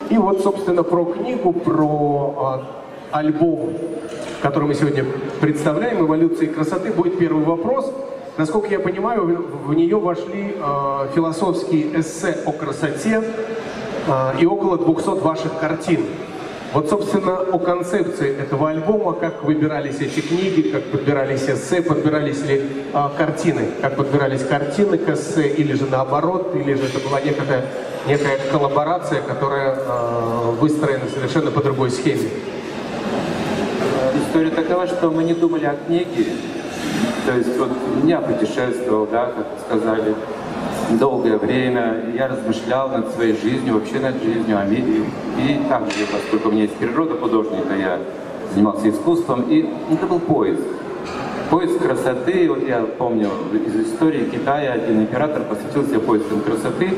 И вот, собственно, про книгу, про альбом, который мы сегодня представляем, «Эволюции красоты», будет первый вопрос. Насколько я понимаю, в нее вошли философские эссе о красоте и около 200 ваших картин. Вот, собственно, о концепции этого альбома, как выбирались эти книги, как подбирались эссе, подбирались ли картины, как подбирались картины к эссе, или же наоборот, или же это была некая коллаборация, которая выстроена совершенно по другой схеме. История такова, что мы не думали о книге, то есть вот я путешествовал, да, как сказали, долгое время, я размышлял над своей жизнью, вообще над жизнью, о мире. И также, поскольку у меня есть природа художника, я занимался искусством, и это был поиск. Поиск красоты. Вот я помню из истории Китая один император посвятил себе поискам красоты,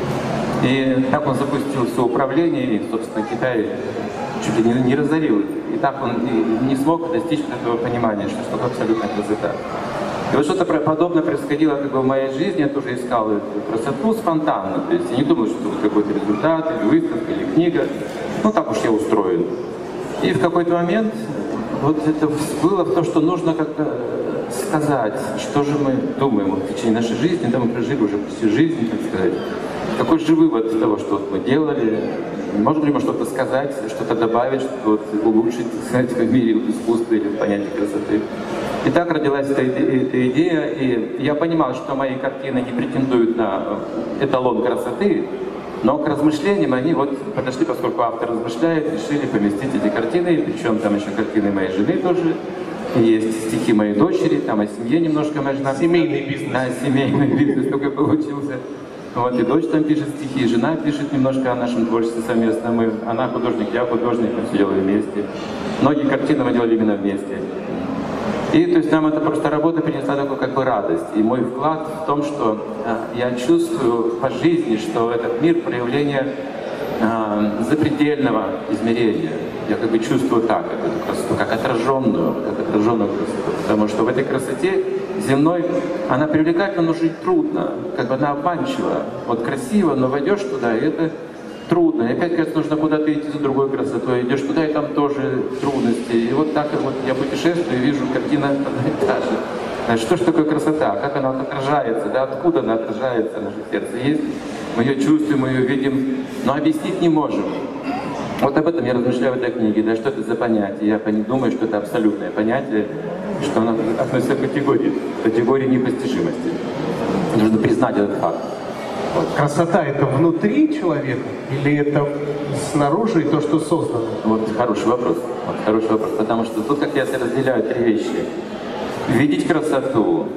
и так он запустил все управление, и, собственно, Китай чуть ли не разорил. И так он не смог достичь этого понимания, что такое абсолютная красота. И вот что-то подобное происходило как бы в моей жизни, я тоже искал эту красоту спонтанно, то есть я не думал, что это будет какой-то результат, или выставка, или книга, ну так уж я устроен. И в какой-то момент вот это всплыло в то, что нужно как-то сказать, что же мы думаем в течение нашей жизни, да, мы прожили уже всю жизнь, так сказать. Какой же вывод из того, что вот мы делали, можно ли мы что-то сказать, что-то добавить, что-то вот улучшить, сказать, в мире искусства или в понятии красоты. И так родилась эта идея, и я понимал, что мои картины не претендуют на эталон красоты, но к размышлениям они вот подошли, поскольку автор размышляет, решили поместить эти картины, причем там еще картины моей жены тоже, есть стихи моей дочери, там о семье немножко моя жена. Семейный бизнес. Да, семейный бизнес только получился. Вот, и дочь там пишет стихи, и жена пишет немножко о нашем творчестве совместно. Она художник, я художник, мы все делали вместе. Многие картины мы делали именно вместе. И то есть нам эта просто работа принесла такую как бы радость. И мой вклад в том, что я чувствую по жизни, что этот мир проявление запредельного измерения. Я как бы чувствую так эту красоту, как отраженную красоту. Потому что в этой красоте земной она привлекательна, но жить трудно. Как бы она обманчива. Вот красиво, но войдешь туда, и это трудно. И опять, кажется, нужно куда-то идти за другой красотой. Идешь туда, и там тоже трудности. И вот так вот я путешествую, вижу, картина одна и та же. Что же такое красота? Как она отражается? Да? Откуда она отражается? Наше сердце есть. Мы ее чувствуем, мы ее видим, но объяснить не можем. Вот об этом я размышляю в этой книге. Да, что это за понятие? Я думаю, что это абсолютное понятие, что оно относится к категории непостижимости. Нужно признать этот факт. Вот. Красота — это внутри человека или это снаружи и то, что создано? Вот хороший вопрос. Потому что тут как я разделяю три вещи. Видеть красоту,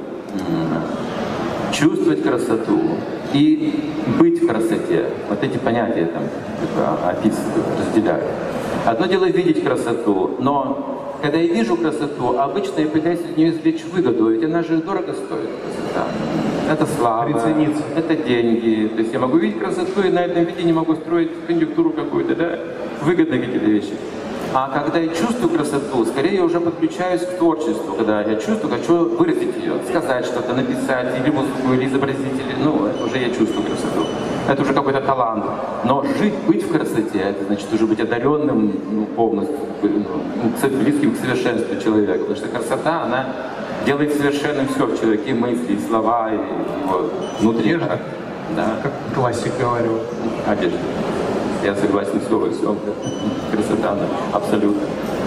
чувствовать красоту и быть в красоте. Вот эти понятия там описываю, разделяю. Одно дело видеть красоту, но когда я вижу красоту, обычно я пытаюсь из нее извлечь выгоду, ведь она же дорого стоит, красота. Это слава, это деньги. То есть я могу видеть красоту и на этом виде не могу строить конъюнктуру какую-то, да? Выгодные какие-то вещи. А когда я чувствую красоту, скорее я уже подключаюсь к творчеству, когда я чувствую, хочу выразить ее, сказать что-то, написать, или музыку, или изобразить, или, это уже я чувствую красоту. Это уже какой-то талант. Но жить, быть в красоте, это значит уже быть одаренным полностью, близким к совершенству человека. Потому что красота, она делает совершенным все в человеке, и мысли, и слова, и его внутренний. Да. Как классик говорил. Одежда. Я согласен с Левой, все. Красота, она абсолютно.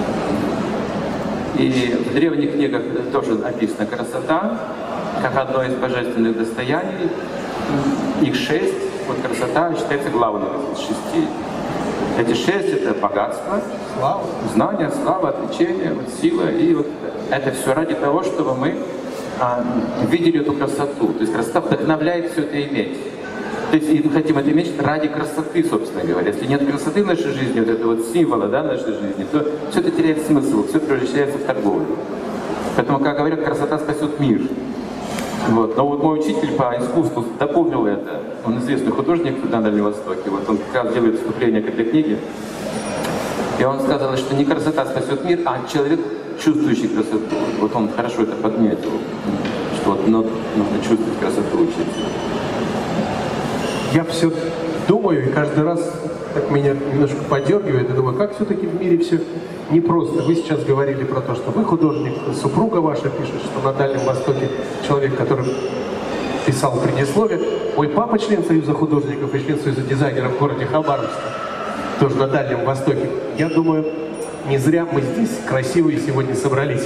И в древних книгах тоже написана красота, как одно из божественных достояний. Их 6. Вот красота считается главной из 6. Эти 6 — это богатство, слава, знание, слава, отречение, сила. И вот это все ради того, чтобы мы видели эту красоту. То есть красота вдохновляет все это иметь. То есть и мы хотим это иметь ради красоты, собственно говоря. Если нет красоты в нашей жизни, вот это вот символа, да, нашей жизни, то все это теряет смысл, все превращается в торговлю. Поэтому, как говорят, красота спасет мир. Вот. Но вот мой учитель по искусству дополнил это. Он известный художник на Дальнем Востоке. Вот он как раз делает вступление к этой книге. И он сказал, что не красота спасет мир, а человек, чувствующий красоту. Вот он хорошо это подметил, что вот нужно чувствовать красоту, учиться. Я все думаю и каждый раз так меня немножко подергивает. Я думаю, как все-таки в мире все непросто. Вы сейчас говорили про то, что вы художник, супруга ваша пишет, что на Дальнем Востоке человек, который писал предисловие. Мой папа член Союза художников и член Союза дизайнеров в городе Хабаровске, тоже на Дальнем Востоке. Я думаю, не зря мы здесь красивые сегодня собрались.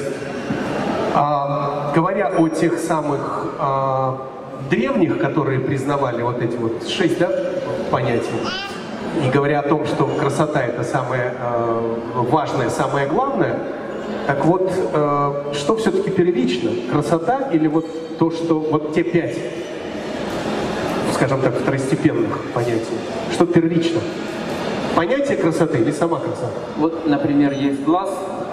Говоря о тех самых древних, которые признавали вот эти вот 6 понятий, и говоря о том, что красота — это самое важное, самое главное, так вот, что все-таки первично? Красота или вот то, что вот те 5, скажем так, второстепенных понятий? Что первично? Понятие красоты или сама красота? Вот, например, есть глаз,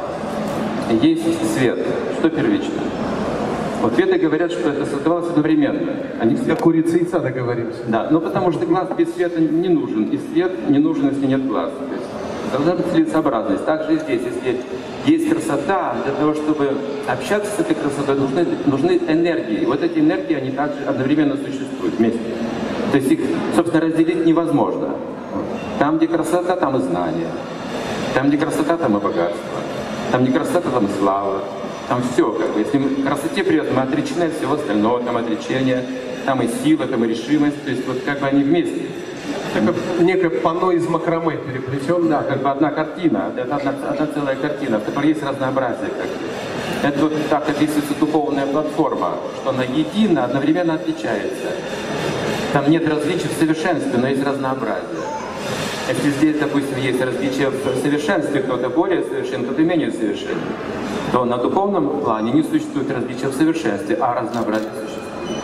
есть свет. Что первично? Вот веды говорят, что это создавалось одновременно. Они Для курицы и яйца договоримся. Да, но потому что глаз без света не нужен, и свет не нужен, если нет глаза. То есть должна быть целесообразность. Также и здесь, если есть красота, для того, чтобы общаться с этой красотой, нужны энергии. Вот эти энергии, они также одновременно существуют вместе. То есть их, собственно, разделить невозможно. Там, где красота, там и знание. Там, где красота, там и богатство. Там, где красота, там и слава. Там все, как бы. Если мы к красоте придем, мы отречены от всего остального, там отречение, там и сила, там и решимость. То есть вот как бы они вместе. Это как некое панно из макраме переплетенное. Да, как бы одна картина, это одна целая картина, в которой есть разнообразие. Как бы. Это вот так описывается духовная платформа, что она едина, одновременно отличается. Там нет различий в совершенстве, но есть разнообразие. Если здесь, допустим, есть различия в совершенстве, кто-то более совершен, кто-то менее совершен, то на духовном плане не существует различия в совершенстве, а разнообразие существует.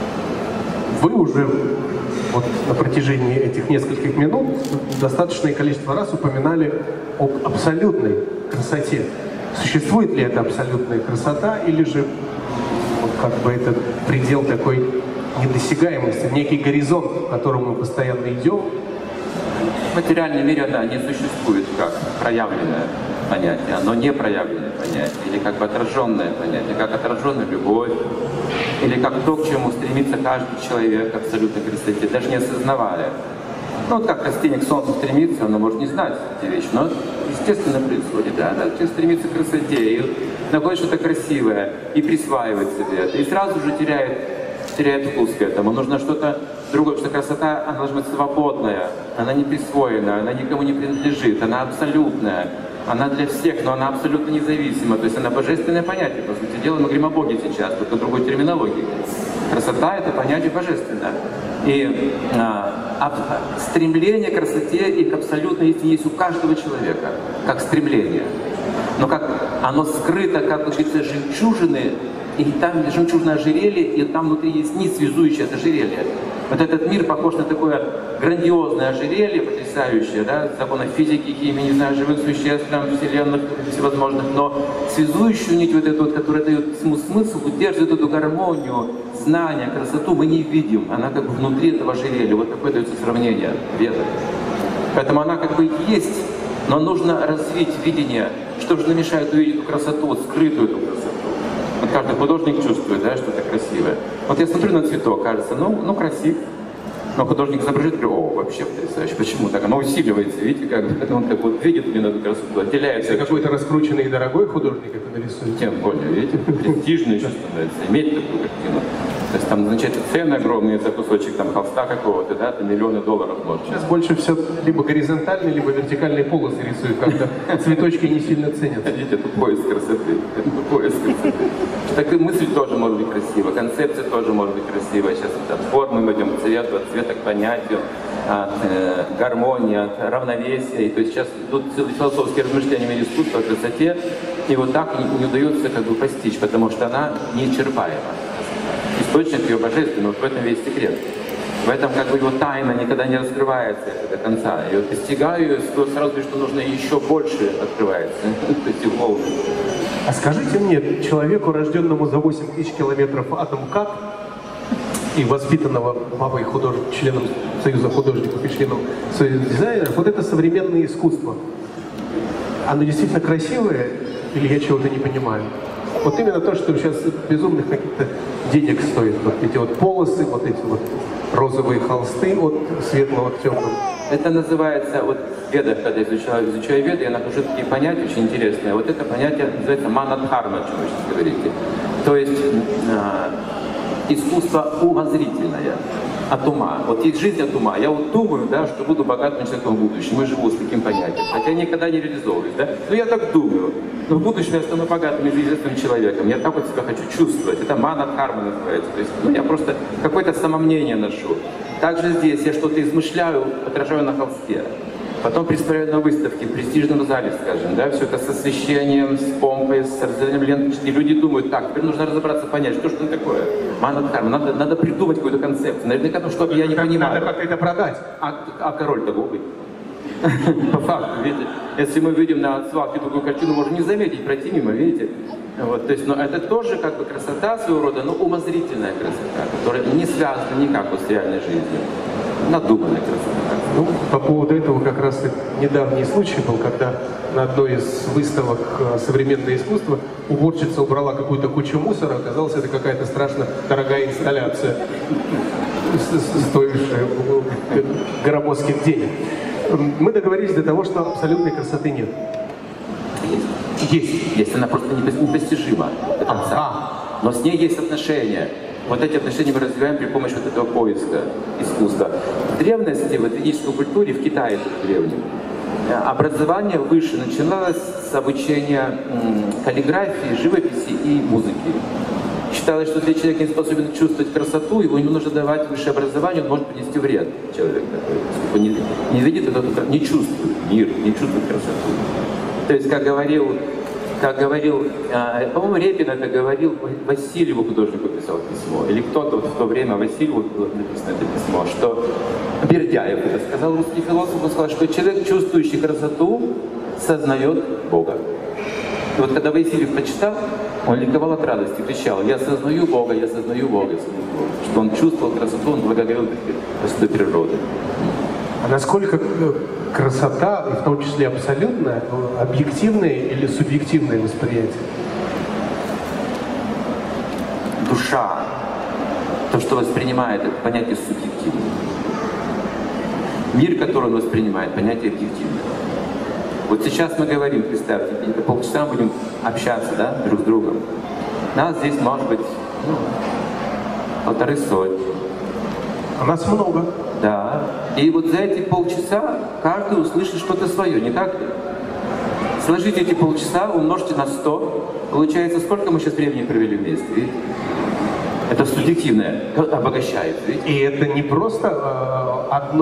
Вы уже вот на протяжении этих нескольких минут достаточное количество раз упоминали об абсолютной красоте. Существует ли эта абсолютная красота, или же вот как бы это предел такой недосягаемости, некий горизонт, к которому мы постоянно идем? В материальном мире она не существует как проявленное понятие, оно не проявленное понятие, или как бы отраженное понятие, как отраженная любовь, или как то, к чему стремится каждый человек, абсолютно красоте, даже не осознавая. Ну вот как растение к солнцу стремится, оно может не знать эти вещи, но естественно происходит, да, оно стремится к красоте, и находит что-то красивое, и присваивает себе это, и сразу же теряет вкус к этому. Нужно что-то другое, что красота, она должна быть свободная, она не присвоенная, она никому не принадлежит, она абсолютная, она для всех, но она абсолютно независима, то есть она божественное понятие, по сути дела, мы говорим о Боге сейчас, только другой терминологии. Красота — это понятие божественное. И стремление к красоте и к абсолютной истине есть у каждого человека, как стремление. Но как оно скрыто, как говорится, жемчужины, и там жемчужное ожерелье, и там внутри есть нить, связующая это ожерелье. Вот этот мир похож на такое грандиозное ожерелье, потрясающее, да, законы физики, химии, не знаю, живых существ, там, вселенных всевозможных, но связующую нить вот эту, вот, которая дает смысл, удерживает эту гармонию, знания, красоту, мы не видим. Она как бы внутри этого ожерелья. Вот такое дается сравнение веда. Поэтому она как бы есть, но нужно развить видение, что же намешает увидеть эту красоту, вот скрытую эту красоту. Вот каждый художник чувствует, да, что-то красивое. Вот я смотрю на цветок, кажется, ну красив. Но художник изображает, говорю, о, вообще потрясающе. Почему так? Оно усиливается, видите, как он как вот видит мне эту красоту, отделяется. Если какой-то раскрученный и дорогой художник это нарисует. Тем более, видите, престижно еще становится, иметь такую картину. То есть там назначается цены огромные за кусочек там холста какого-то, да, это миллионы долларов может. Сейчас больше все либо горизонтальные, либо вертикальные полосы рисуют, когда цветочки не сильно ценятся. Видите, это поиск красоты, это поиск красоты. Так и мысль тоже может быть красивая, концепция тоже может быть красивая. Сейчас от формы мы идем к цвету, от цвета к понятию, от гармонии, от равновесия. И то есть сейчас тут философские размышления в мире искусства о красоте, и вот так не удается как бы постичь, потому что она неисчерпаема. Источник ее божественный, вот в этом весь секрет. В этом как бы его тайна никогда не раскрывается до конца. И вот постигаю, то сразу вижу, что нужно еще больше открывается. То есть волны. А скажите мне, человеку, рожденному за 8 тысяч километров атом КАТ и воспитанного папой членом Союза художников и членом Союза дизайнеров, вот это современное искусство, оно действительно красивое или я чего-то не понимаю? Вот именно то, что сейчас безумных каких-то денег стоит. Вот эти вот полосы, вот эти вот розовые холсты от светлого к темному. Это называется, вот в Ведах, когда изучаю Веды, я нахожу такие понятия очень интересные. Вот это понятие называется манадхарма, о чем вы сейчас говорите. То есть искусство умозрительное, от ума. Вот есть жизнь от ума. Я вот думаю, да, что буду богатым человеком в будущем. И живу с таким понятием. Хотя я никогда не реализовываюсь, да. Но я так думаю. Но в будущем я стану богатым и известным человеком. Я так вот себя хочу чувствовать. Это манадхарма называется. То есть, я просто какое-то самомнение ношу. Также здесь я что-то измышляю, отражаю на холсте. Потом представляю на выставке, в престижном зале, скажем, да, все это с освещением, с помпой, с разделением ленточки. Люди думают, так, теперь нужно разобраться, понять, что это такое. Манадхарма, надо придумать какую-то концепцию. Наверняка, ну, что я не понимаю. Надо как-то это продать. А король-то глупый. По факту, видите, если мы видим на свалке такую картину, можно не заметить, пройти мимо, видите. Вот, то есть, но это тоже как бы красота своего рода, но умозрительная красота, которая не связана никак вот с реальной жизнью. Надуманная красота. Ну, по поводу этого как раз недавний случай был, когда на одной из выставок «Современное искусство» уборщица убрала какую-то кучу мусора, оказалось, это какая-то страшно дорогая инсталляция, стоившая громоздких денег. Мы договорились до того, что абсолютной красоты нет. Есть, она просто непостижима до конца. Но с ней есть отношения. Вот эти отношения мы развиваем при помощи вот этого поиска искусства. В древности, в ведической культуре, в Китае в древнем, образование выше начиналось с обучения каллиграфии, живописи и музыки. Считалось, что если человек не способен чувствовать красоту, его не нужно давать высшее образование, он может принести вред человеку. Он не видит это, не чувствует мир, не чувствует красоту. То есть, как говорил, по-моему, Репин это говорил, Васильеву художнику писал письмо, или кто-то вот в то время Васильеву было написано это письмо, что Бердяев это сказал, русский философ, он сказал, что человек, чувствующий красоту, сознает Бога. И вот когда Васильев прочитал, он ликовал от радости, кричал: «Я сознаю Бога, я сознаю Бога», что он чувствовал красоту, он благодарил красоту природы. А насколько красота, в том числе абсолютная, объективное или субъективное восприятие? Душа, то, что воспринимает, это понятие субъективное. Мир, который он воспринимает, понятие объективное. Вот сейчас мы говорим, представьте, полчаса мы будем общаться, да, друг с другом. Нас здесь может быть 150. А нас много. Да. И вот за эти полчаса каждый услышит что-то свое, не так ли? Сложите эти полчаса, умножьте на 100. Получается, сколько мы сейчас времени провели вместе, видите? Это субъективное, обогащает, видите? И это не просто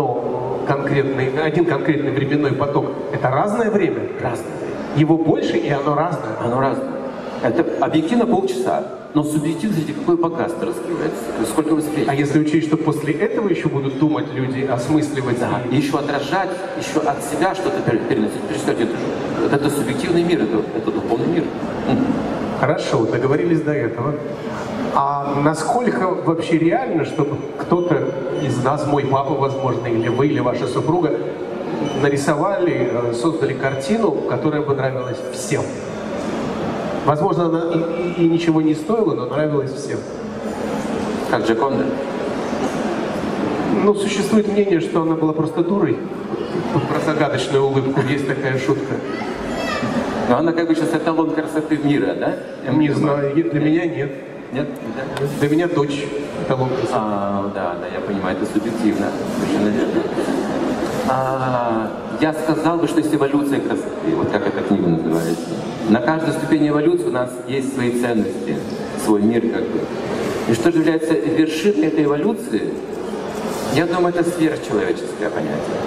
один конкретный временной поток. Это разное время. Разное. Его больше, и оно разное. Оно разное. Это объективно полчаса, но субъективно, смотрите, какое богатство раскрывается, сколько восприятий. А если учесть, что после этого еще будут думать люди, осмысливать, да, и еще отражать, еще от себя что-то переносить. Представьте, это субъективный мир, это духовный мир. Хорошо, договорились до этого. А насколько вообще реально, чтобы кто-то из нас, мой папа, возможно, или вы, или ваша супруга, нарисовали, создали картину, которая бы нравилась всем? Возможно, она и ничего не стоила, но нравилась всем. Как Джоконда? Ну, существует мнение, что она была просто дурой. Про загадочную улыбку есть такая шутка. Но она как бы сейчас эталон красоты мира, да? Не знаю, для меня нет. Нет? Для меня дочь эталон красоты. Да, я понимаю, это субъективно. Совершенно верно. Я сказал бы, что есть эволюция красоты, вот как эта книга называется. На каждой ступени эволюции у нас есть свои ценности, свой мир как бы. И что же является вершиной этой эволюции, я думаю, это сверхчеловеческое понятие.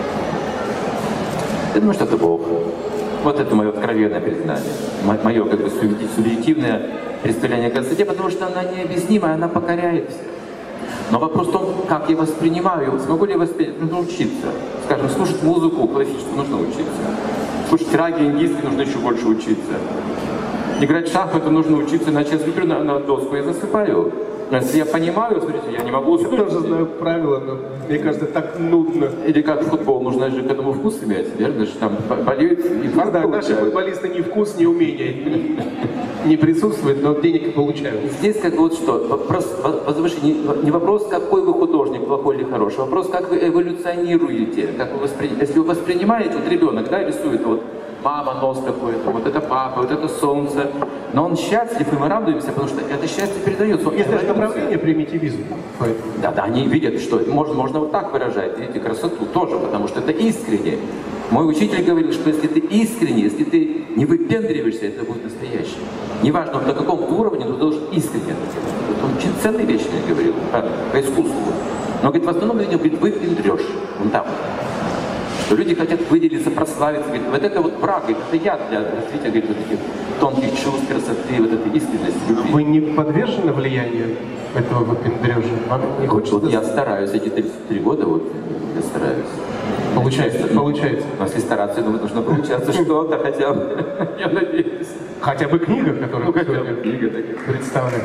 Я думаю, что это Бог. Вот это мое откровенное признание, мое как бы субъективное представление о красоте, потому что она необъяснимая, она покоряет всех. Но вопрос в том, как я воспринимаю, смогу ли я воспринять, нужно учиться. Скажем, слушать музыку классическую нужно учиться. Слушать раги индийский нужно еще больше учиться. Играть в шахматы нужно учиться, иначе я смотрю на доску и засыпаю. Но если я понимаю, смотрите, я не могу уснуть. Я тоже знаю правила, но мне кажется, так нудно. Или как в футбол, нужно же к этому вкус иметь, верно? Что там болеют и да, наши футболисты ни вкус, ни умения не присутствуют, но денег получают. Здесь как вот что, вопрос, не вопрос, какой вы художник, плохой или хороший, вопрос, как вы эволюционируете, как вы если вы воспринимаете, вот ребенок, да, рисует вот мама, нос какой-то, вот это папа, вот это солнце, но он счастлив, и мы радуемся, потому что это счастье передается. Есть даже направление примитивизма. Да, они видят, что можно вот так выражать, видите, красоту тоже, потому что это искренне. Мой учитель говорил, что если ты искренне, если ты не выпендриваешься, это будет настоящее. Неважно, на каком уровне, но ты должен искренне это делать. Вот он очень ценные вещи говорил по искусству. Но, говорит, в основном люди говорит, выпендрешь. Вон там. Что люди хотят выделиться, прославиться. Говорит, вот это вот враг, говорит, это яд для развития, говорит, вот этих тонких чувств, красоты, вот этой искренности, любви. Вы не подвержены влиянию этого выпендрежа? Вам не хочется? Вот я стараюсь, эти 33 года, вот я стараюсь. Получается. Но если стараться, думаю, нужно получаться что-то хотя бы, я надеюсь. Хотя бы книга, которую мы сегодня представляем.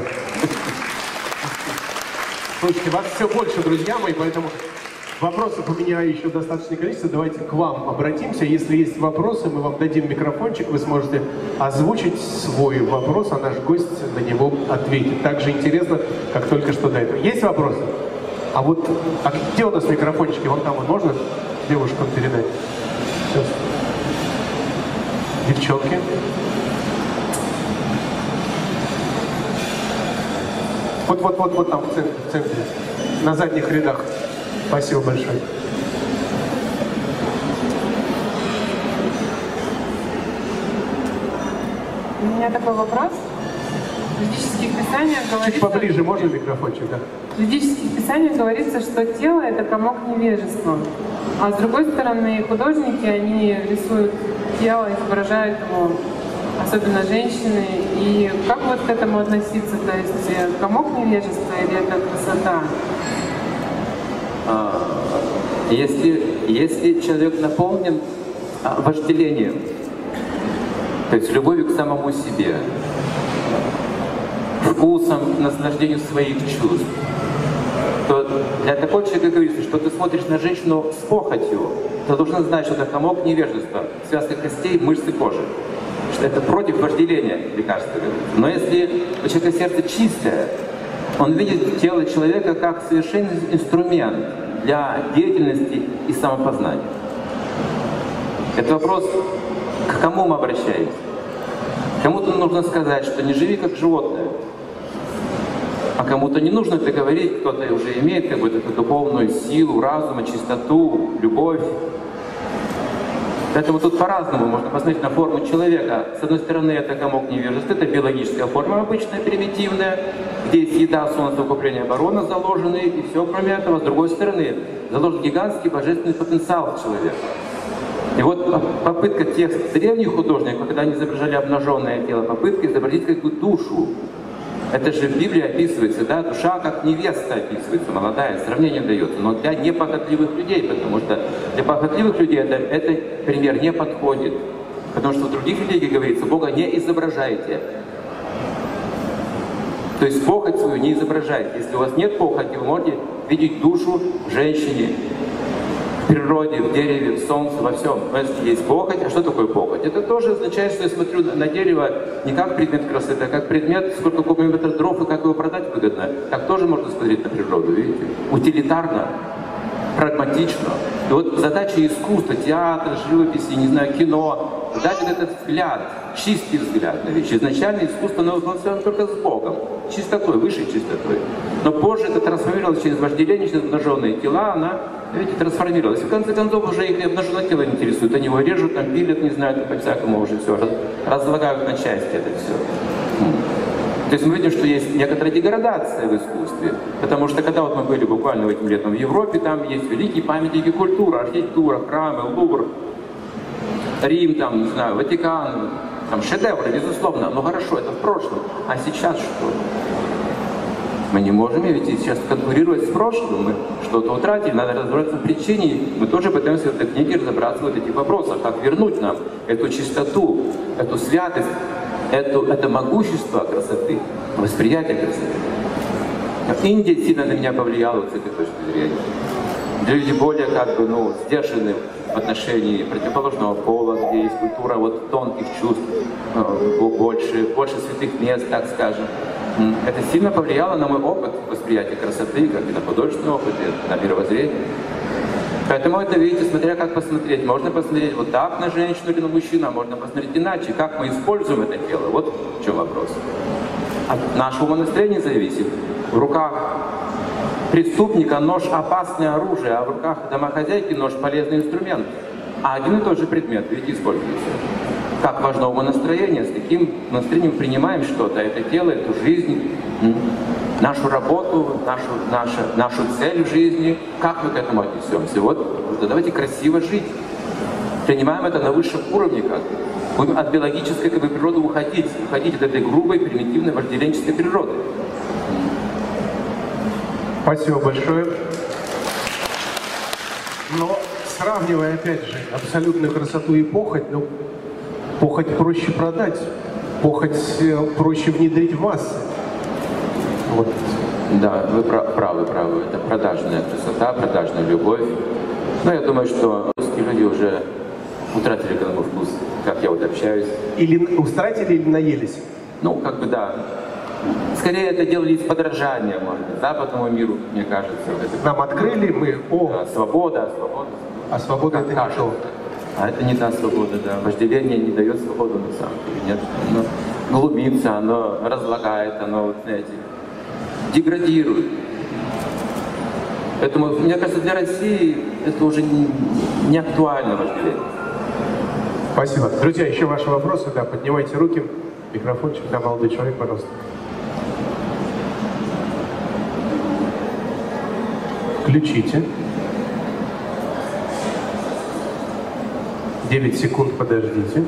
Слушайте, вас все больше, друзья мои, поэтому вопросов у меня еще достаточное количество. Давайте к вам обратимся. Если есть вопросы, мы вам дадим микрофончик, вы сможете озвучить свой вопрос, а наш гость на него ответит. Так же интересно, как только что до этого. Есть вопросы? А где у нас микрофончики? Вон там, можно девушкам передать? Сейчас. Девчонки. Вот там, в центре, на задних рядах. Спасибо большое. У меня такой вопрос. В ведических писаниях говорится... Чуть поближе, можно микрофончик, да? В ведических писаниях говорится, что тело — это комок невежества. А с другой стороны, художники, они рисуют тело, изображают его, особенно женщины. И как вот к этому относиться? То есть комок невежества или это красота? Если человек наполнен вожделением, то есть любовью к самому себе, вкусом, наслаждением своих чувств, то для такого человека говорится, что ты смотришь на женщину с похотью, ты должен знать, что это комок невежества, связка костей, мышцы кожи. Что это против вожделения, лекарства. Но если у человека сердце чистое, он видит тело человека как совершенный инструмент для деятельности и самопознания. Это вопрос, к кому мы обращаемся. Кому-то нужно сказать, что не живи как животное, а кому-то не нужно это говорить, кто-то уже имеет какую-то духовную силу, разум, чистоту, любовь. Поэтому тут по-разному можно посмотреть на форму человека. С одной стороны, это комок невежества, это биологическая форма обычная, примитивная, где есть еда, сон, совокупление, оборона заложены, и все кроме этого. С другой стороны, заложен гигантский божественный потенциал в человека. И вот попытка тех древних художников, когда они изображали обнаженное тело, попытка изобразить какую-то душу. Это же в Библии описывается, да, душа как невеста описывается, молодая, сравнение дается, но для непохотливых людей, потому что для похотливых людей этот пример не подходит. Потому что в других религиях говорится, Бога не изображайте. То есть похоть свою не изображайте. Если у вас нет похоти, вы можете видеть душу в женщине, в природе, в дереве, в солнце, во всем. Но если есть похоть, а что такое похоть? Это тоже означает, что я смотрю на дерево не как предмет красоты, а как предмет, сколько кубометров дров и как его продать выгодно. Так тоже можно смотреть на природу, видите? Утилитарно, прагматично. И вот задача искусства, театра, живописи, не знаю, кино, дать вот этот взгляд, чистый взгляд на вещи. Изначально искусство связано только с Богом, чистотой, высшей чистотой. Но позже это трансформировалось через вожделение, через обнаженные тела, она, видите, трансформировалась. И в конце концов уже их обнаженное тело не интересует. Они его режут, там пилят, не знаю, по-всякому уже все, разлагают на части это все. То есть мы видим, что есть некоторая деградация в искусстве. Потому что когда вот мы были буквально этим летом в Европе, там есть великие памятники культуры, архитектура, храмы, Лувр, Рим, там, не знаю, Ватикан, там шедевры, безусловно. Но хорошо, это в прошлом. А сейчас что? Мы не можем ведь сейчас конкурировать с прошлым, мы что-то утратили, надо разобраться в причине. Мы тоже пытаемся в этой книге разобраться в этих вопросах, как вернуть нам эту чистоту, эту святость, это могущество красоты, восприятие красоты. Индия сильно на меня повлияла вот с этой точки зрения. Люди более сдержаны в отношении противоположного пола, где есть культура вот тонких чувств, больше святых мест, так скажем. Это сильно повлияло на мой опыт восприятия красоты, как и на художественный опыт, и на мировоззрение. Поэтому это, видите, смотря как посмотреть. Можно посмотреть вот так на женщину или на мужчину, а можно посмотреть иначе. Как мы используем это тело, вот в чем вопрос. От нашего умонастроения зависит. В руках преступника нож — опасное оружие, а в руках домохозяйки нож — полезный инструмент. А один и тот же предмет, видите, используется. Как важно умонастроение, с каким настроением принимаем что-то, это тело, эту жизнь, нашу работу, нашу цель в жизни, как мы к этому отнесемся. Вот давайте красиво жить. Принимаем это на высшем уровне, как будем от биологической природы уходить от этой грубой, примитивной, вожделенческой природы. Спасибо большое. Но сравнивая, опять же, абсолютную красоту и похоть, ну, похоть проще продать, похоть проще внедрить в массы. Вот. Да, вы правы. Это продажная красота, продажная любовь. Но я думаю, что русские люди уже утратили к этому вкус, как я вот общаюсь. Или утратили, или наелись? Ну, как бы да. Скорее это делали из подражания, может быть, западному миру, мне кажется. Нам открыли, мы... Да, свобода. А свобода это не то. А это не та свобода, да. Вожделение не дает свободу на самом деле. Нет, оно глубится, оно разлагает, оно, вот, знаете, деградирует. Поэтому, мне кажется, для России это уже не актуально вожделение. Спасибо. Друзья, еще ваши вопросы, да, поднимайте руки. Микрофончик, да, молодой человек, пожалуйста. Включите. 9 секунд, подождите.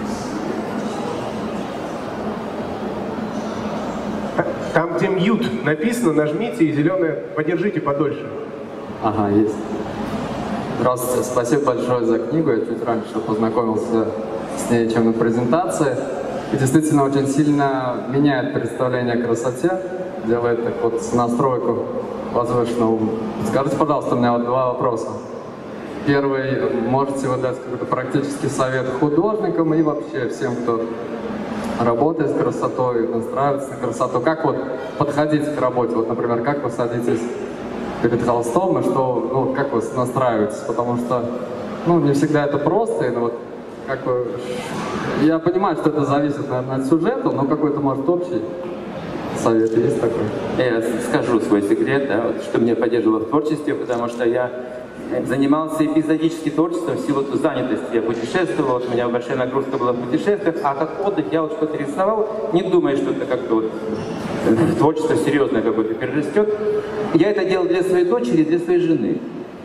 Там, где мьют написано, нажмите, и зеленое подержите подольше. Ага, есть. Здравствуйте, спасибо большое за книгу. Я чуть раньше познакомился с ней, чем на презентации. И действительно очень сильно меняет представление о красоте, делает так вот с настройку возвышенного. Скажите, пожалуйста, у меня вот два вопроса. Первый, можете вы дать какой-то практический совет художникам и вообще всем, кто работает с красотой, настраивается на красоту. Как вот подходить к работе? Вот, например, как вы садитесь перед холстом и что, ну, как вы настраиваетесь? Потому что, ну, не всегда это просто, и, ну, вот, как бы, я понимаю, что это зависит, наверное, от сюжета, но какой-то, может, общий совет есть такой? Я скажу свой секрет, да, вот, что меня поддерживало в творчестве, потому что я занимался эпизодически творчеством в силу занятости. Я путешествовал, вот у меня большая нагрузка была в путешествиях, а как отдых я вот что-то рисовал, не думая, что это как-то вот творчество серьезное какое-то перерастет. Я это делал для своей дочери и для своей жены.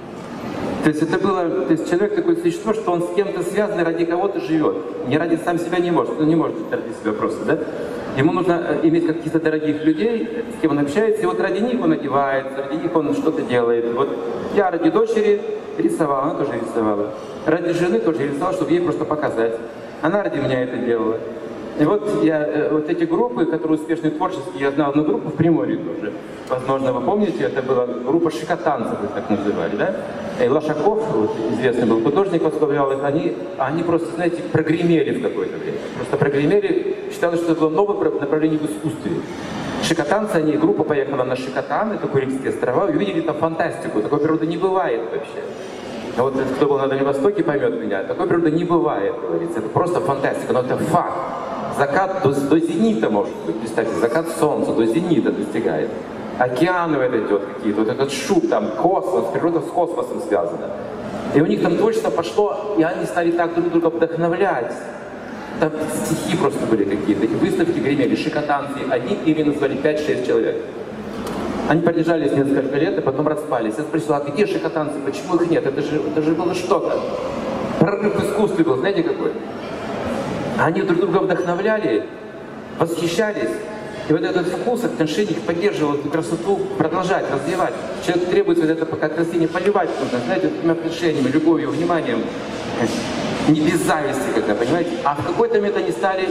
То есть это было, то есть человек такое существо, что он с кем-то связан и ради кого-то живет. Не ради сам себя не может, он не может ради себя просто, да? Ему нужно иметь каких-то дорогих людей, с кем он общается, и вот ради них он одевается, ради них он что-то делает. Вот я ради дочери рисовал, она тоже рисовала. Ради жены тоже рисовал, чтобы ей просто показать. Она ради меня это делала. И вот я, вот эти группы, которые успешные творческие, я знал одну группу в Приморье тоже. Возможно, вы помните, это была группа шикотанцев, их так называли, да? И Лошаков, вот, известный был художник, возглавлял их, они просто, знаете, прогремели в какое-то время. Просто прогремели, считалось, что это было новое направление в искусстве. Шикотанцы, они, группа поехала на Шикотан, это Курильские острова, и увидели там фантастику, такой природы не бывает вообще. А вот кто был на Дальнем Востоке, поймет меня, такой природы не бывает, говорится, это просто фантастика, но это факт. Закат до зенита, может быть, представьте, закат солнца до зенита достигает. Океаны это идет какие-то, вот этот шум, там, космос, природа с космосом связана. И у них там точно пошло, и они стали так друг друга вдохновлять. Там стихи просто были какие-то, эти выставки гремели, шикотанцы, они ими назвали 5-6 человек. Они продержались несколько лет, и потом распались. Я спросил, а где шикотанцы, почему их нет? Это же было что-то. Прорыв в искусстве был, знаете какой? Они друг друга вдохновляли, восхищались. И вот этот вкус, отношение их поддерживал, эту красоту продолжать, развивать. Человек требует вот это пока красиво поливать нужно, знаете, такими отношениями, любовью, вниманием. Не без зависти, когда, понимаете? А в какой-то момент они стали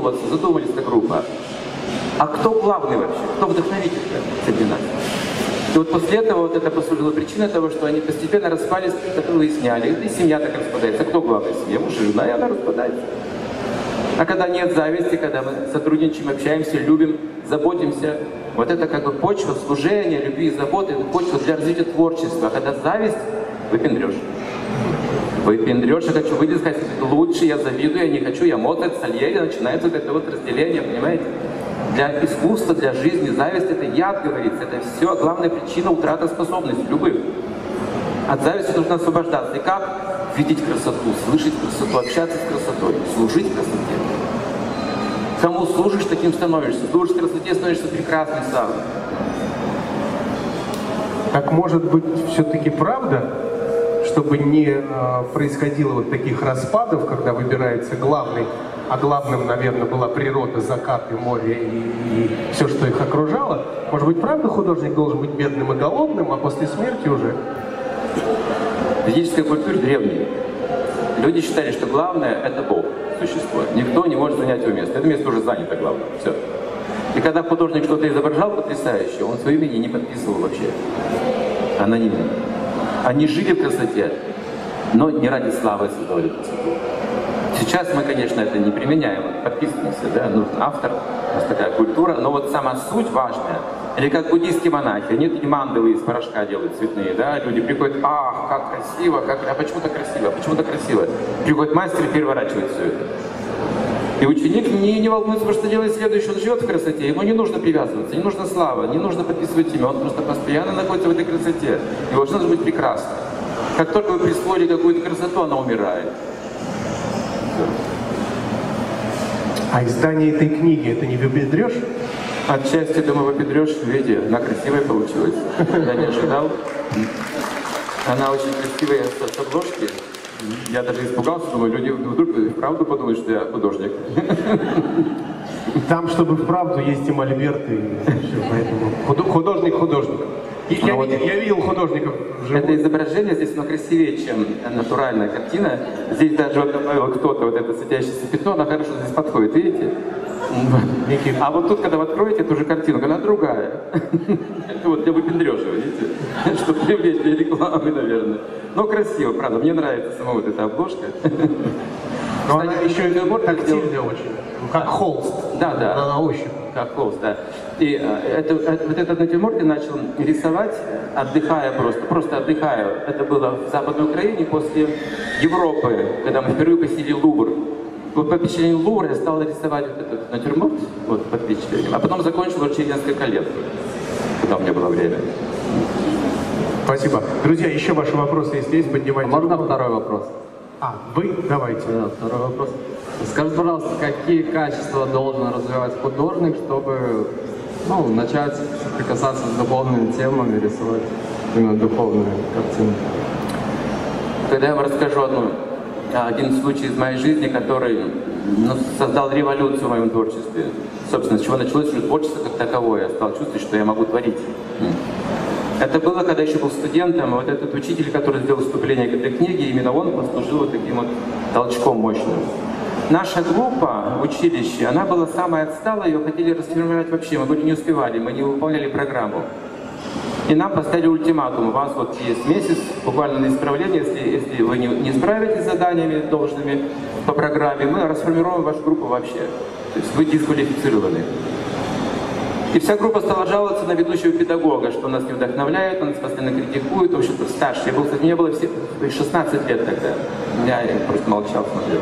задумывались, эта группа. А кто главный вообще? Кто вдохновитель среди нас? И вот после этого вот это послужило причиной того, что они постепенно распались, это выясняли. И семья так распадается. Кто главный в семье? Муж и жена, и она распадается. А когда нет зависти, когда мы сотрудничаем, общаемся, любим, заботимся, вот это как бы почва служения, любви и заботы, это почва для развития творчества. А когда зависть, выпендрешь. Выпендрешь, я хочу выйти и сказать, лучше, я завидую, я не хочу, я Моцарт, Сальери, начинается вот это вот разделение, понимаете? Для искусства, для жизни зависть — это яд, говорится, это все главная причина утраты способностей, любых. От зависти нужно освобождаться. И как? Видеть красоту, слышать красоту, общаться с красотой, служить красоте. Кому служишь, таким становишься. Служишь красоте, становишься прекрасным сам. Так может быть все-таки правда, чтобы не происходило вот таких распадов, когда выбирается главный, а главным, наверное, была природа, закаты, море и все, что их окружало. Может быть, правда, художник должен быть бедным и голодным, а после смерти уже? В ведической культуре древней люди считали, что главное — это Бог, существо. Никто не может занять его место. Это место уже занято, главное. Все. И когда художник что-то изображал потрясающее, он свое имя не подписывал вообще. Анонимно. Они жили в красоте, но не ради славы создавали красоту. Сейчас мы, конечно, это не применяем, подписываемся, да, нужен автор, у нас такая культура, но вот сама суть важная. Или как буддийские монахи, они и мандалы из порошка делают цветные, да, люди приходят, ах, как красиво, а почему так красиво, почему так красиво? Приходит мастер и переворачивает все это. И ученик не волнуется, потому что делает следующее, он живет в красоте, ему не нужно привязываться, не нужна слава, не нужно подписывать имя, он просто постоянно находится в этой красоте. Его должно быть прекрасно. Как только вы присвоили какую-то красоту, она умирает. А издание этой книги это не выпендрешь? Отчасти, думаю, выпендрешь, видите, она красивая получилась. Я не ожидал. Она очень красивая с обложки. Я даже испугался, думаю, люди вдруг вправду подумают, что я художник. Там, чтобы вправду, есть и мольберт, и все, поэтому художник. Я видел художников вживую. Это изображение здесь оно красивее, чем натуральная картина. Здесь даже вот добавил кто-то вот это светящееся пятно, она хорошо здесь подходит, видите? А вот тут, когда вы откроете эту же картинку, она другая. Это вот для выпендрежа, видите? Чтобы привлечь для рекламы, наверное. Но красиво, правда. Мне нравится сама вот эта обложка. Но она еще и тактильная очень. Как холст. Да. На ощупь. Как холст, да. И вот этот натюрморт я начал рисовать, отдыхая просто отдыхая. Это было в Западной Украине после Европы, когда мы впервые посетили Лувр. Вот по впечатлению Лувра я стал рисовать вот этот натюрморт, вот под впечатлением, а потом закончил вообще несколько лет, когда у меня было время. Спасибо. Друзья, еще ваши вопросы, если есть, поднимайте. Можно второй вопрос? Вы давайте. Да, второй вопрос. Скажите, пожалуйста, какие качества должен развивать художник, чтобы начать соприкасаться с духовными темами, рисовать именно духовные картины? Когда я вам расскажу один случай из моей жизни, который создал революцию в моем творчестве. Собственно, с чего началось уже творчество как таковое. Я стал чувствовать, что я могу творить. Это было, когда я еще был студентом, и вот этот учитель, который сделал вступление к этой книге, именно он послужил вот таким вот толчком мощным. Наша группа в училище, она была самая отсталая, ее хотели расформировать вообще, мы не успевали, мы не выполняли программу. И нам поставили ультиматум, у вас вот есть месяц буквально на исправление, если вы не справитесь с заданиями должными по программе, мы расформируем вашу группу вообще. То есть вы дисквалифицированы. И вся группа стала жаловаться на ведущего педагога, что нас не вдохновляет, он нас постоянно критикует, в общем-то старше. Мне было 16 лет тогда, я просто молчал, смотрел.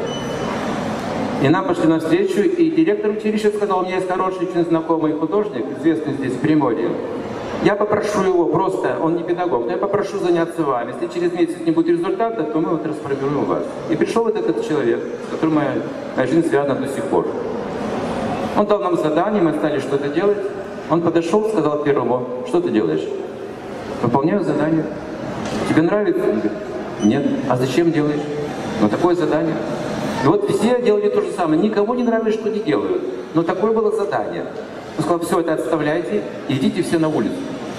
И нам пошли навстречу, и директор училища сказал, у меня есть хороший, очень знакомый художник, известный здесь в Приморье. Я попрошу его просто, он не педагог, но я попрошу заняться вами. Если через месяц не будет результата, то мы вот расформируем вас. И пришел вот этот человек, с которым моя жизнь связана до сих пор. Он дал нам задание, мы стали что-то делать. Он подошел, сказал первому, что ты делаешь? Выполняю задание. Тебе нравится? Он говорит, нет. А зачем делаешь? Ну такое задание. И вот все делали то же самое. Никому не нравилось, что они делают. Но такое было задание. Он сказал, все это отставляйте и идите все на улицу.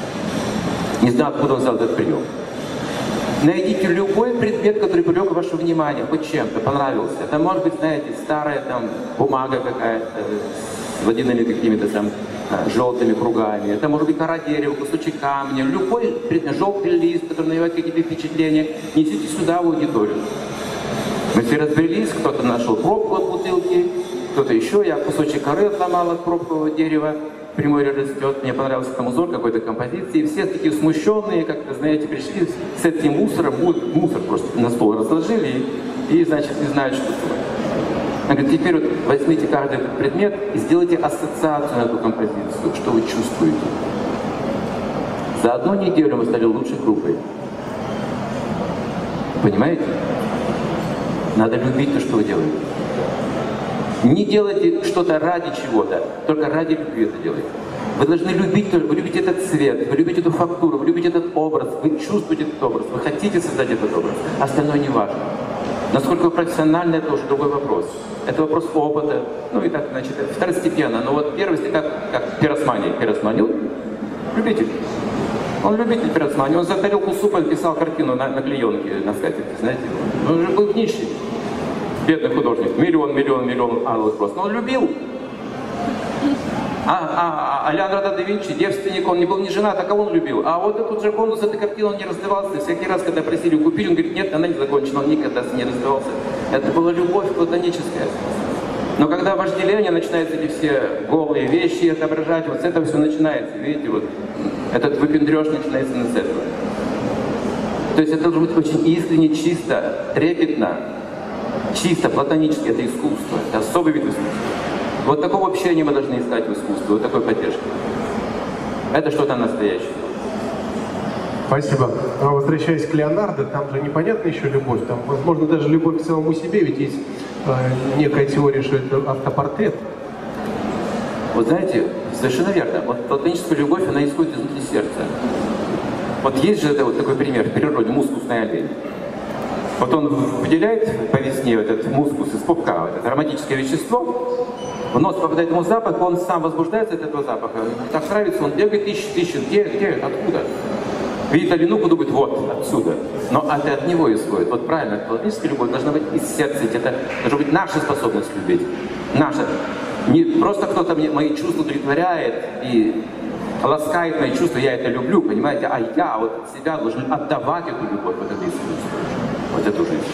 Не знаю, откуда он взял этот прием. Найдите любой предмет, который привлек ваше внимание, хоть чем-то понравился. Это может быть, знаете, старая там бумага какая-то с водяными какими-то там желтыми кругами. Это может быть кора дерева, кусочек камня, любой желтый лист, который навевает какие-то впечатления. Несите сюда в аудиторию. Мы все разбрелись, кто-то нашел пробку от бутылки, кто-то еще. Я кусочек коры отломал от пробкового дерева. Прямой растет. Мне понравился там узор какой-то композиции. И все такие смущенные, как-то, знаете, пришли с этим мусором. Мусор просто на стол разложили и значит, не знают, что это. Он говорит, теперь вот возьмите каждый этот предмет и сделайте ассоциацию на эту композицию, что вы чувствуете. За одну неделю мы стали лучшей группой. Понимаете? Надо любить то, что вы делаете. Не делайте что-то ради чего-то, только ради любви это делайте. Вы должны любить, вы любите этот цвет, вы любите эту фактуру, вы любите этот образ, вы чувствуете этот образ, вы хотите создать этот образ. Остальное не важно. Насколько вы профессиональны, это уже другой вопрос. Это вопрос опыта, ну и так, значит, второстепенно. Но вот первый, как пиросмания. Пиросманил, любитель. Он любитель пиросмании. Он за тарелку супа писал картину на клеенке, на скатерти, знаете. Он уже был нищий. Бедный художник. Миллион алых роз. Но он любил. А Леонардо да Винчи, девственник, он не был не женат, а кого он любил? А вот этот Джакондо с этой картиной он не раздавался. Всякий раз, когда просили купить, он говорит, нет, она не закончена, он никогда не раздавался. Это была любовь платоническая. Но когда вожделение начинается, эти все голые вещи отображать, вот с этого все начинается. Видите, вот этот выпендреж начинается с этого. То есть это должно быть очень искренне, чисто, трепетно, чисто, платонически. Это искусство, это особый вид искусства. Вот такого общения мы должны искать в искусстве, вот такой поддержки. Это что-то настоящее. Спасибо. А возвращаясь к Леонардо, там же непонятна еще любовь. Там, возможно, даже любовь к самому себе, ведь есть некая теория, что это автопортрет. Вот знаете, совершенно верно. Вот платоническая любовь, она исходит изнутри сердца. Вот есть же это вот такой пример в природе, мускусный олень. Вот он выделяет по весне вот этот мускус из пупка, вот это ароматическое вещество, в нос попадает ему запах, он сам возбуждается от этого запаха, ему так нравится, он бегает, ищет, где, откуда? Видит оленуху, думает, вот, отсюда. Но это от него исходит. Вот правильно, платоническая любовь должна быть из сердца, это должна быть наша способность любить. Наша. Не просто кто-то мои чувства удовлетворяет и ласкает мои чувства, я это люблю, понимаете, а я вот от себя должен отдавать эту любовь, вот это искусство, вот эту жизнь.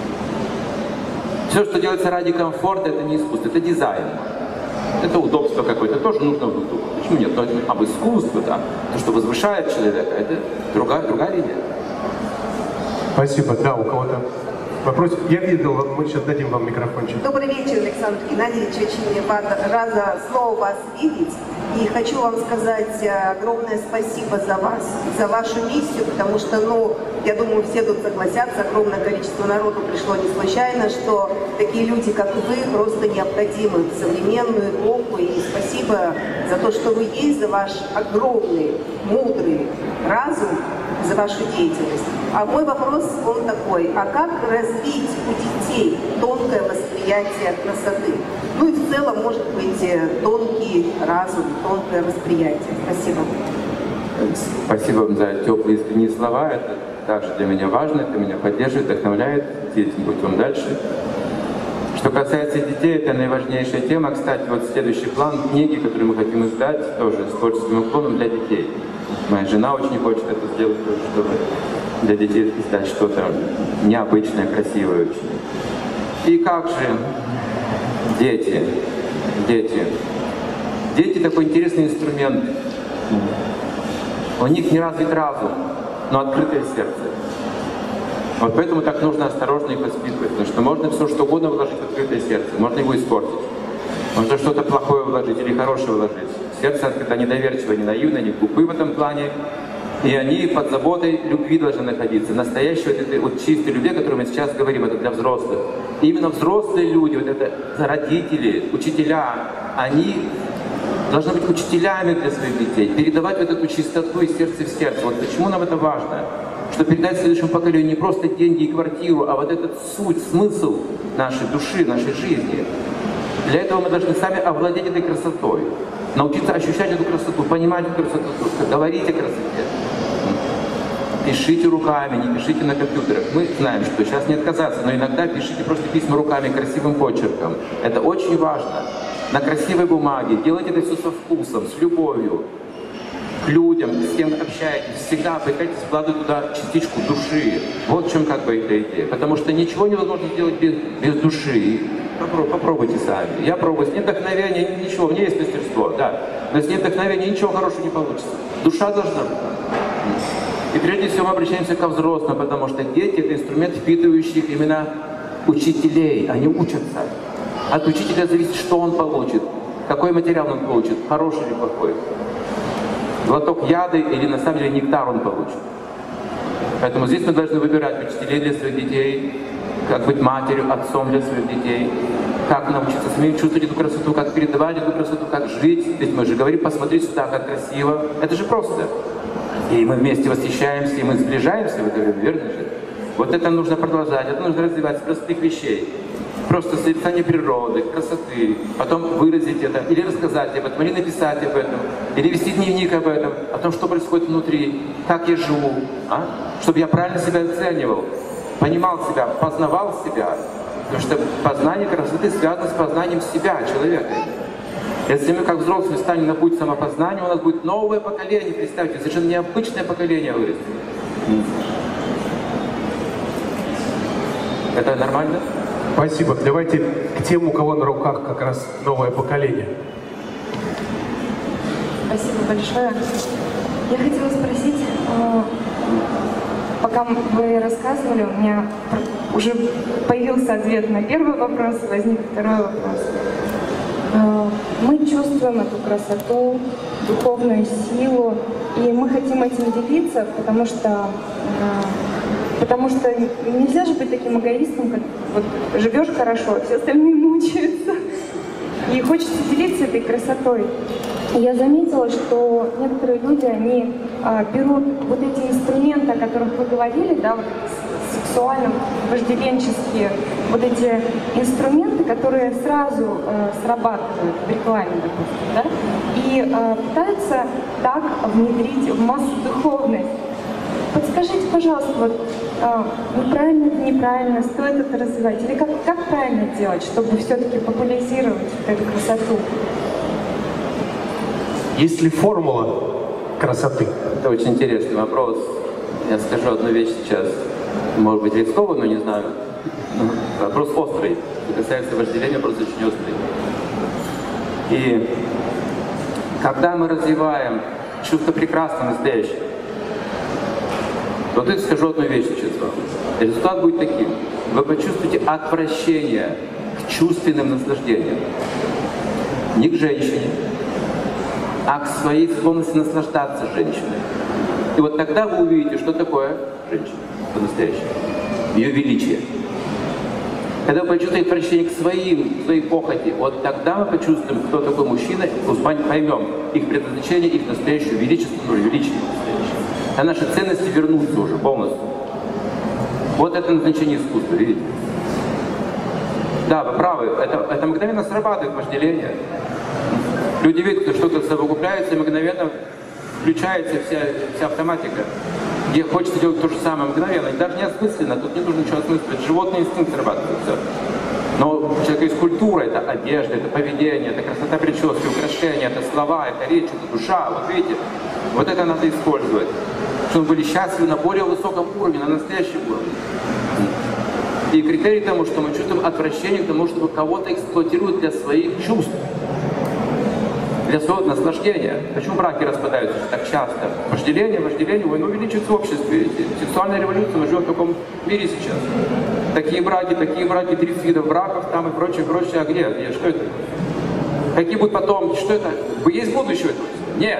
Все, что делается ради комфорта, это не искусство, это дизайн. Это удобство какое-то, тоже нужно удобство. Почему нет? Но об искусстве, да, то, что возвышает человека, это другая линия. Спасибо. Да, у кого-то вопрос? Я видел, мы сейчас дадим вам микрофончик. Добрый вечер, Александр Геннадьевич. Очень рада снова вас видеть. И хочу вам сказать огромное спасибо за вас, за вашу миссию, потому что, я думаю, все тут согласятся, огромное количество народу пришло не случайно, что такие люди, как вы, просто необходимы в современную эпоху. И спасибо за то, что вы есть, за ваш огромный, мудрый разум, за вашу деятельность. А мой вопрос, он такой, а как развить у детей тонкое восприятие красоты? Ну и в целом, может быть, тонкий разум, тонкое восприятие. Спасибо. Спасибо вам за теплые искренние слова. Это также для меня важно, это меня поддерживает, вдохновляет идти этим путем дальше. Что касается детей, это наиважнейшая тема. Кстати, вот следующий план книги, который мы хотим издать, тоже с творческим уклоном для детей. Моя жена очень хочет это сделать, чтобы для детей издать что-то необычное, красивое очень. И как же дети? Дети такой интересный инструмент. У них не развит разум, но открытое сердце. Вот поэтому так нужно осторожно их воспитывать, потому что можно все что угодно вложить в открытое сердце, можно его испортить. Можно что-то плохое вложить или хорошее вложить. Сердце открыто недоверчиво, не наивно, не глупы в этом плане. И они под заботой любви должны находиться. Настоящей вот этой вот чистой любви, о которой мы сейчас говорим, это для взрослых. И именно взрослые люди, вот это родители, учителя, они должны быть учителями для своих детей, передавать вот эту чистоту из сердца в сердце. Вот почему нам это важно? Что передать следующему поколению не просто деньги и квартиру, а вот этот суть, смысл нашей души, нашей жизни. Для этого мы должны сами овладеть этой красотой, научиться ощущать эту красоту, понимать эту красоту, говорить о красоте. Пишите руками, не пишите на компьютерах. Мы знаем, что сейчас не отказаться, но иногда пишите просто письма руками, красивым почерком. Это очень важно. на красивой бумаге, делайте это все со вкусом, с любовью к людям, с кем общаетесь, всегда пытайтесь вкладывать туда частичку души. Вот в чем как бы эта идея. Потому что ничего невозможно сделать без души. Попробуйте сами. Я пробую. С ним вдохновения ничего. У меня есть мастерство, да. Но с ним вдохновения ничего хорошего не получится. Душа должна быть. И прежде всего мы обращаемся ко взрослым, потому что дети — это инструмент, впитывающий именно учителей. Они учатся. От учителя зависит, что он получит, какой материал он получит, хороший или плохой. Глоток яда или на самом деле нектар он получит. Поэтому здесь мы должны выбирать учителей для своих детей, как быть матерью, отцом для своих детей, как научиться самим чувствовать эту красоту, как передавать эту красоту, как жить. Ведь мы же говорим, посмотри сюда, как красиво. Это же просто. И мы вместе восхищаемся, и мы сближаемся в это время, верно же? Вот это нужно продолжать, это нужно развивать с простых вещей. Просто созерцание природы, красоты, потом выразить это, или рассказать об этом, или написать об этом, или вести дневник об этом, о том, что происходит внутри, как я живу, чтобы я правильно себя оценивал, понимал себя, познавал себя. Потому что познание красоты связано с познанием себя, человека. Если мы как взрослые станем на путь самопознания, у нас будет новое поколение, представьте, совершенно необычное поколение вырастет. Это нормально? Спасибо. Давайте к тем, у кого на руках как раз новое поколение. Спасибо большое. Я хотела спросить, пока вы рассказывали, у меня уже появился ответ на первый вопрос, возник второй вопрос. Мы чувствуем эту красоту, духовную силу, и мы хотим этим делиться, потому что нельзя же быть таким эгоистом, как вот живешь хорошо, а все остальные мучаются. И хочется делиться этой красотой. И я заметила, что некоторые люди, они берут вот эти инструменты, о которых вы говорили, да, вот сексуально вожделенческие, вот эти инструменты, которые сразу срабатывают в рекламе, допустим, да, и пытаются так внедрить в массу духовность. Подскажите, пожалуйста, вот, правильно это, неправильно, стоит это развивать? Или как правильно делать, чтобы все-таки популяризировать вот эту красоту? Есть ли формула красоты? Это очень интересный вопрос. Я скажу одну вещь сейчас. Может быть, рискованно, но не знаю. Вопрос острый. Что касается вожделения, вопрос очень острый. И когда мы развиваем чувство прекрасного, настоящего, вот я скажу одну вещь сейчас вам. Результат будет таким. Вы почувствуете отвращение к чувственным наслаждениям. Не к женщине, а к своей склонности наслаждаться женщиной. И вот тогда вы увидите, что такое женщина по-настоящему. Ее величие. Когда вы почувствуете отвращение к своей похоти, вот тогда мы почувствуем, кто такой мужчина, и поймем их предназначение, их настоящую величественную величие. А наши ценности вернутся уже полностью. Вот это назначение искусства, видите? Да, вы правы, это мгновенно срабатывает вожделение. Люди видят, что что-то совокупляется, и мгновенно включается вся автоматика. Где хочется делать то же самое мгновенно, и даже не осмысленно, тут не нужно ничего осмысливать, животный инстинкт срабатывает, все. Но у человека есть культура, это одежда, это поведение, это красота прически, украшения, это слова, это речь, это душа, вот видите? Вот это надо использовать, чтобы были счастливы на более высоком уровне, на настоящем уровне. И критерий тому, что мы чувствуем отвращение к тому, чтобы кого-то эксплуатировать для своих чувств, для своего наслаждения. Почему браки распадаются так часто? Вожделение, войну увеличивается в обществе. Видите? Сексуальная революция, мы живем в таком мире сейчас. Такие браки, 30 видов браков там и прочее, а где? Что это? Какие будут потомки? Что это? Есть будущее? Нет.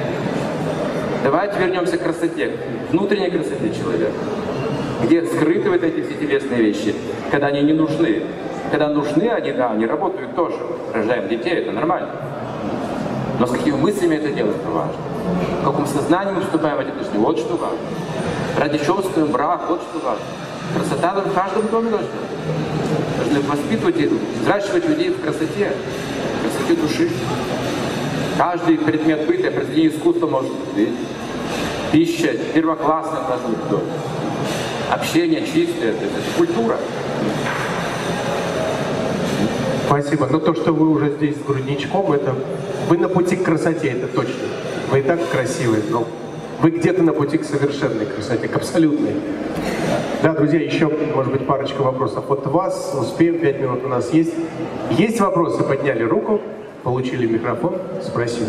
Давайте вернемся к красоте, к внутренней красоте человека, где скрыты вот эти все телесные вещи, когда они не нужны. Когда нужны они, да, они работают тоже. Рождаем детей, это нормально. Но с какими мыслями это делаем, это важно. В каком сознании мы вступаем в эти отношения, вот что важно. Ради чего строим брак, вот что важно. Красота в каждом доме должна быть. Должны воспитывать и взращивать людей в красоте души. Каждый предмет быта, произведение искусства может быть. Пища первоклассная должна быть в доме. Общение чистое, это культура. Спасибо. Но то, что вы уже здесь с грудничком, это вы на пути к красоте, это точно. Вы и так красивые, но вы где-то на пути к совершенной красоте, к абсолютной. Да, друзья, еще, может быть, парочка вопросов от вас. Успеем, 5 минут у нас есть. Есть вопросы? Подняли руку, получили микрофон, спросили.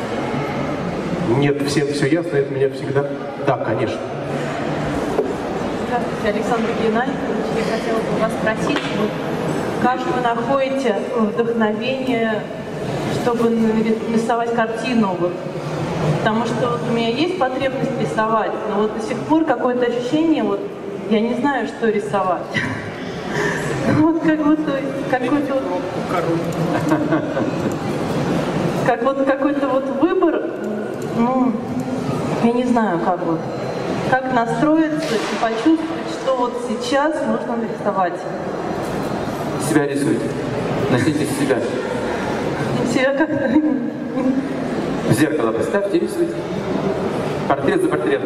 Нет, всем все ясно, это меня всегда... Да, конечно. Здравствуйте, Александр Геннадьевич. Я хотела бы вас спросить, как вы находите вдохновение, чтобы нарисовать картину? Вот. Потому что вот у меня есть потребность рисовать, но вот до сих пор какое-то ощущение, вот я не знаю, что рисовать. Вот как будто какой-то вот какой-то вот выбор, ну, я не знаю, как настроиться и почувствовать, что вот сейчас нужно нарисовать. Себя рисуйте. Начните с себя. Себя как-то... В зеркало поставьте и рисуйте. Портрет за портретом.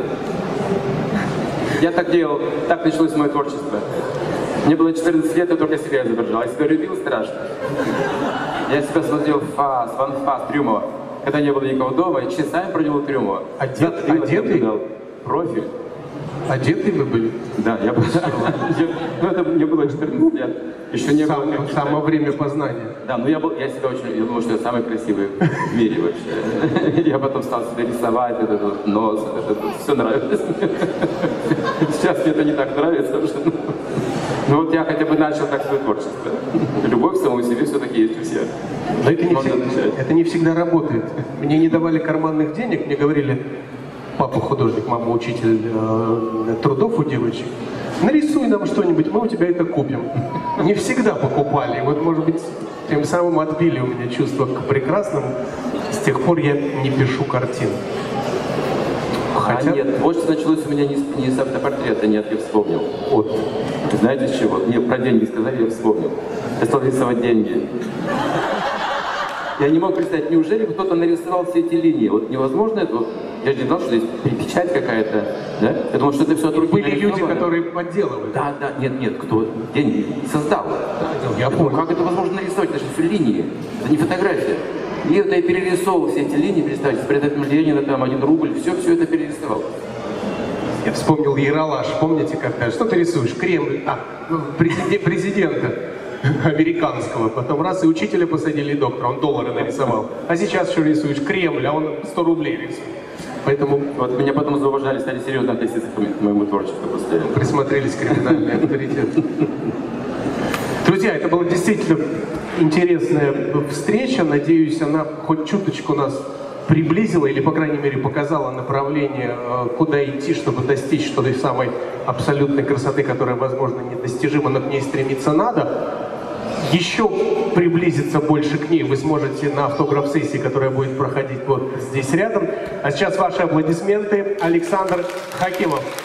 Я так делал, так началось мое творчество. Мне было 14 лет, я только себя изображал. Я себя любил страшно. Я себя смотрел фас, Трюмова. Когда не было никого дома, я часами провел Трюмова. Одетый? Профиль. Одетый вы были? Да, я был. Ну, это мне было 14 лет. Еще не было. Самое время познания. Да, ну я думал, что я самый красивый в мире вообще. Я потом стал себя рисовать, этот вот нос, это все нравилось. Сейчас мне это не так нравится уже. Ну вот я хотя бы начал так свое творчество. Любовь к самому себе все-таки есть у всех. Но это не всегда работает. Мне не давали карманных денег, мне говорили, папа художник, мама учитель трудов у девочек, нарисуй нам что-нибудь, мы у тебя это купим. Не всегда покупали. Вот, может быть, тем самым отбили у меня чувство к прекрасному. С тех пор я не пишу картин. Хотя... А нет, творчество началось у меня не с автопортрета, нет, я вспомнил. Вот. Знаете с чего? Мне про деньги сказали, я вспомнил. Я стал рисовать деньги. Я не мог представить, неужели кто-то нарисовал все эти линии? Вот невозможно это? Вот, я же не знал, что здесь печать какая-то, да? Я думал, что это все от руки были люди, которые подделывали. Да, нет, кто деньги создал. Я понял. Как это возможно нарисовать? Это же все линии, это не фотография. И это я перерисовывал все эти линии, представьте, при этом Ленина, там 1 рубль, все это перерисовал. Я вспомнил Ералаш, помните, как что ты рисуешь? Кремль, президента американского. Потом раз и учителя посадили, и доктора, он доллары нарисовал. А сейчас что рисуешь? Кремль, а он 100 рублей рисует. Поэтому... Вот меня потом зауважали, стали серьезно относиться к моему творчеству после этого. Присмотрелись к криминальный авторитет. Друзья, это была действительно интересная встреча. Надеюсь, она хоть чуточку нас приблизила или, по крайней мере, показала направление, куда идти, чтобы достичь той самой абсолютной красоты, которая, возможно, недостижима, но к ней стремиться надо. Еще приблизиться больше к ней вы сможете на автограф-сессии, которая будет проходить вот здесь рядом. А сейчас ваши аплодисменты. Александр Хакимов.